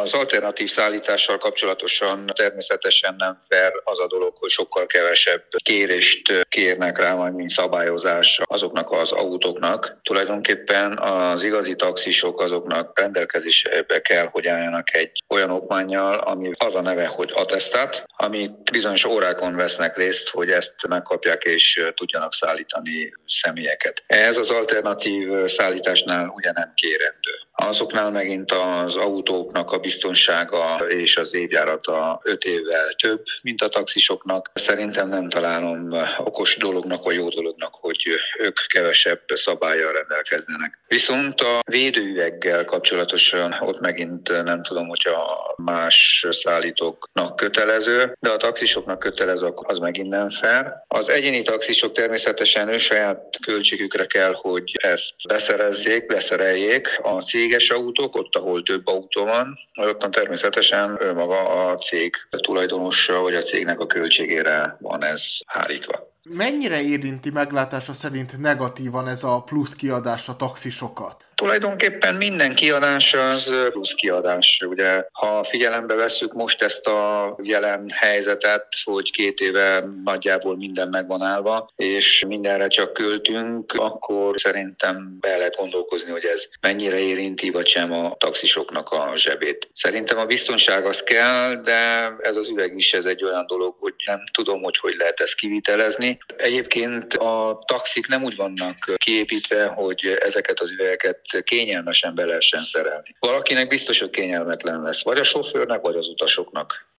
Az alternatív szállítással kapcsolatosan természetesen nem fair az a dolog, hogy sokkal kevesebb kérést kérnek rá, majd mint szabályozás azoknak az autóknak. Tulajdonképpen az igazi taxisok azoknak rendelkezésbe kell, hogy álljanak egy olyan okmánnyal, ami az a neve, hogy attesztát, amit bizonyos órákon vesznek részt, hogy ezt megkapják és tudjanak szállítani személyeket. Ez az alternatív szállításnál ugye nem kérendő. Azoknál megint az autóknak a biztonsága és az évjárata 5 évvel több, mint a taxisoknak. Szerintem nem találom okos dolognak vagy jó dolognak, hogy ők kevesebb szabállyal rendelkeznenek. Viszont a védőüveggel kapcsolatosan ott megint nem tudom, hogyha más szállítóknak kötelező, de a taxisoknak kötelező, az megint nem fair. Az egyéni taxisok természetesen ő saját költségükre kell, hogy ezt beszereljék. A céges autók, ott, ahol több autó van, ott természetesen ő maga a cég tulajdonosa, vagy a cégnek a költségére van ez hárítva. Mennyire érinti meglátása szerint negatívan ez a plusz kiadás a taxisokat? Tulajdonképpen minden kiadás az plusz kiadás. Ugye, ha figyelembe vesszük most ezt a jelen helyzetet, hogy 2 éve nagyjából minden meg van állva, és mindenre csak költünk, akkor szerintem be lehet gondolkozni, hogy ez mennyire érinti vagy sem a taxisoknak a zsebét. Szerintem a biztonság az kell, de ez az üveg is ez egy olyan dolog, hogy nem tudom, hogy lehet ezt kivitelezni. Egyébként a taxik nem úgy vannak kiépítve, hogy ezeket az üvegeket kényelmesen be lehessen szerelni. Valakinek biztos, hogy kényelmetlen lesz, vagy a sofőrnek, vagy az utasoknak.